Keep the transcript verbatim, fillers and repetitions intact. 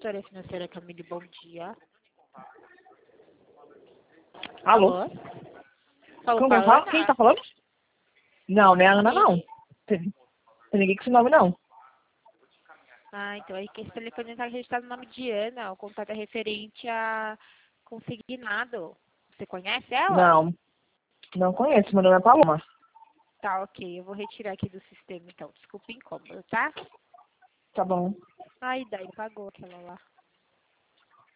consultoria financeira Camille, bom dia. Alô? Alô? Falou Como com a eu falo? Ana? Quem tá falando? Não, não é a Ana, não. Sim. Tem, tem ninguém com esse nome, não. Ah, então aí que esse telefone está registrado no nome de Ana. O contato é referente a consignado. Você conhece ela? Não, não conheço. Meu nome é Paloma. Tá, ok. Eu vou retirar aqui do sistema, então. Desculpa o incômodo, tá? Tá bom. Ai, daí pagou aquela lá.